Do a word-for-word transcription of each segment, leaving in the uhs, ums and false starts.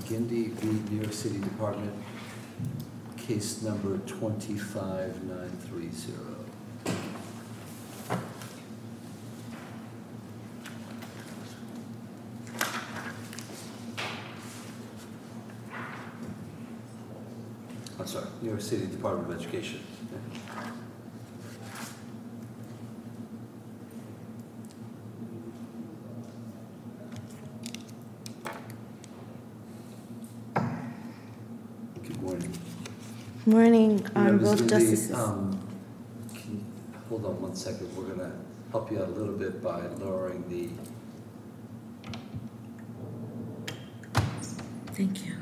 Gindi v. New York City Department, case number twenty-five nine three zero. I'm sorry, New York City Department of Education. Good morning. Morning, Honorable Members of the, Justices. um, can you hold on one second? We're going to help you out a little bit by lowering the. Thank you.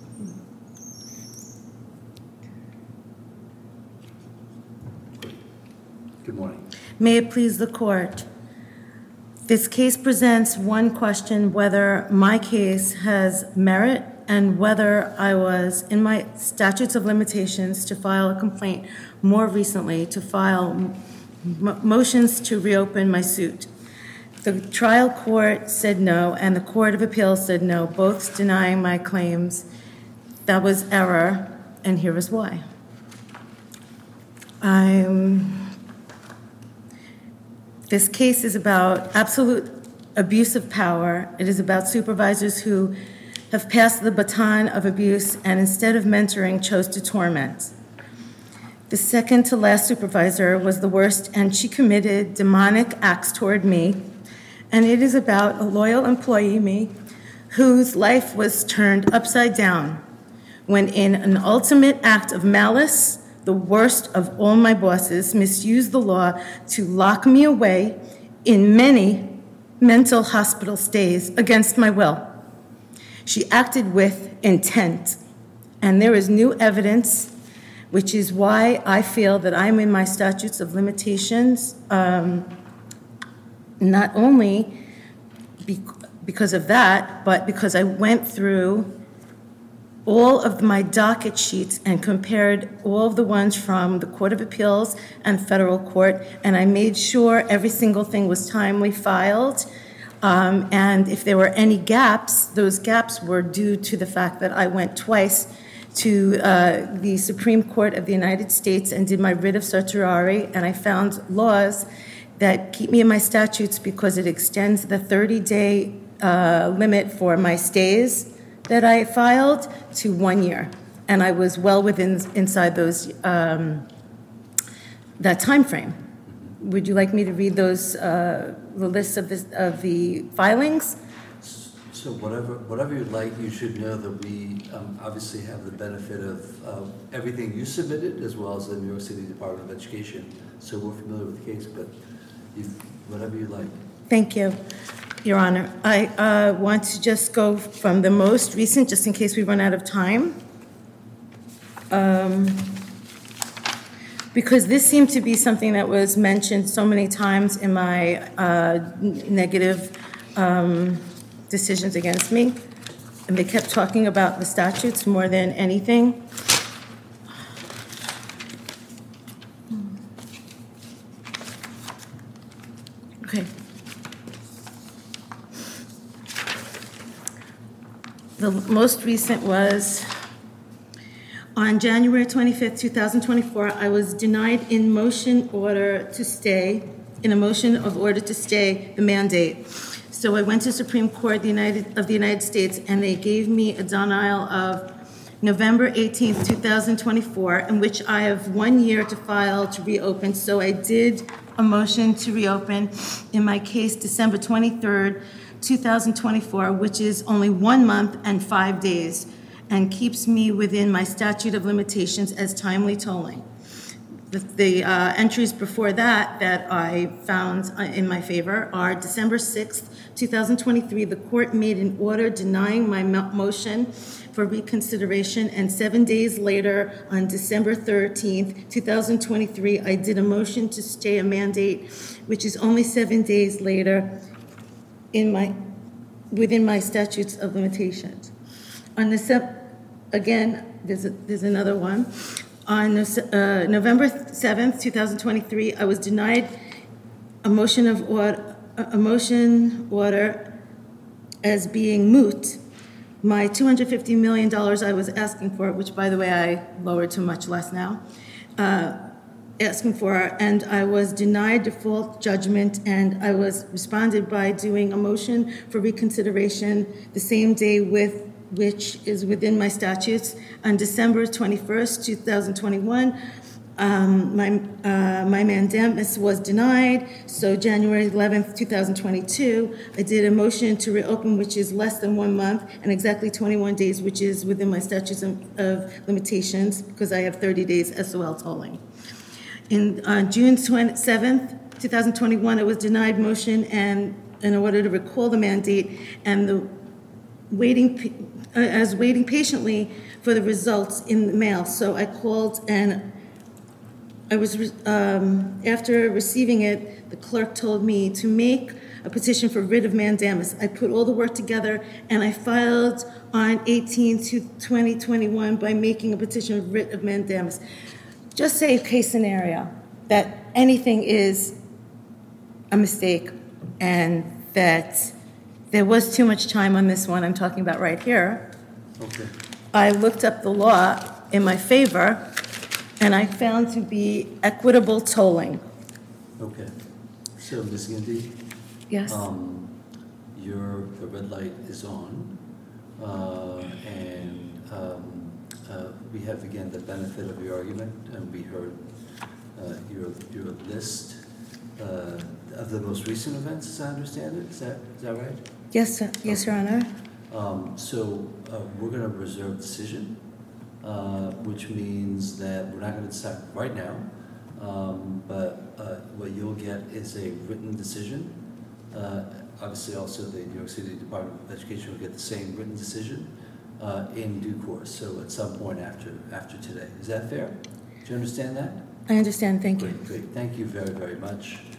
Good morning. May it please the court. This case presents one question: whether my case has merit and whether I was in my statutes of limitations to file a complaint more recently, to file m- motions to reopen my suit. The trial court said no, and the Court of Appeals said no, both denying my claims. That was error, and here is why. I'm This case is about absolute abuse of power. It is about supervisors who have passed the baton of abuse and instead of mentoring chose to torment. The second to last supervisor was the worst, and she committed demonic acts toward me. And it is about a loyal employee, me, whose life was turned upside down when, in an ultimate act of malice, the worst of all my bosses misused the law to lock me away in many mental hospital stays against my will. She acted with intent, and there is new evidence, which is why I feel that I'm in my statutes of limitations, um, not only be- because of that, but because I went through all of my docket sheets and compared all of the ones from the Court of Appeals and federal court, and I made sure every single thing was timely filed. Um, and if there were any gaps, those gaps were due to the fact that I went twice to uh, the Supreme Court of the United States and did my writ of certiorari, and I found laws that keep me in my statutes because it extends the thirty-day uh, limit for my stays that I filed to one year, and I was well within inside those um, that time frame. Would you like me to read those uh, the list of the, of the filings? So whatever whatever you'd like, you should know that we um, obviously have the benefit of uh, everything you submitted, as well as the New York City Department of Education. So we're familiar with the case, but you, whatever you like. Thank you, Your Honor. I uh, want to just go from the most recent, just in case we run out of time. Um, because this seemed to be something that was mentioned so many times in my uh, negative um, decisions against me. And they kept talking about the statutes more than anything. Okay. The most recent was on January twenty-fifth, twenty twenty-four, I was denied in motion order to stay, in a motion of order to stay the mandate. So I went to Supreme Court the United, of the United States, and they gave me a denial of November eighteenth, twenty twenty-four, in which I have one year to file to reopen. So I did a motion to reopen in my case December twenty-third, twenty twenty-four, which is only one month and five days, and keeps me within my statute of limitations as timely tolling. The, the uh, entries before that that I found in my favor are December sixth, twenty twenty-three, the court made an order denying my mo- motion for reconsideration, and seven days later, on December thirteenth, twenty twenty-three, I did a motion to stay a mandate, which is only seven days later in my within my statutes of limitations. On the again, there's a, there's another one. On uh, November seventh, twenty twenty-three, I was denied a motion of order, a motion order as being moot my two hundred fifty million dollars I was asking for, which, by the way, I lowered to much less now, uh, asking for, and I was denied default judgment, and I was responded by doing a motion for reconsideration the same day with, which is within my statutes. On December twenty-first, two thousand twenty-one, um, my, uh, my mandamus was denied, so January eleventh, two thousand twenty-two, I did a motion to reopen, which is less than one month, and exactly twenty-one days, which is within my statutes of, of limitations, because I have thirty days S O L tolling. In uh, June twenty-seventh, two thousand twenty-one, I was denied motion and in order to recall the mandate, and the waiting, uh, I was waiting patiently for the results in the mail. So I called, and I was um, after receiving it, the clerk told me to make a petition for writ of mandamus. I put all the work together, and I filed on eighteen to twenty twenty-one by making a petition of writ of mandamus. Just say case scenario that anything is a mistake and that there was too much time on this one I'm talking about right here. Okay. I looked up the law in my favor, and I found to be equitable tolling. Okay. So, Miz Gindi? Yes. Um, your, the red light is on, uh, and um, uh, we have again the benefit of your argument, and we heard uh, your your list uh, of the most recent events, as I understand it. Is that is that right? Yes, sir. Yes, Your Honor. Um, so uh, we're going to reserve decision, uh, which means that we're not going to decide right now, um, but uh, what you'll get is a written decision. Uh, obviously, also the New York City Department of Education will get the same written decision uh, in due course. So at some point after after today, is that fair? Do you understand that? I understand. Thank you. Great, great. Thank you very, very much.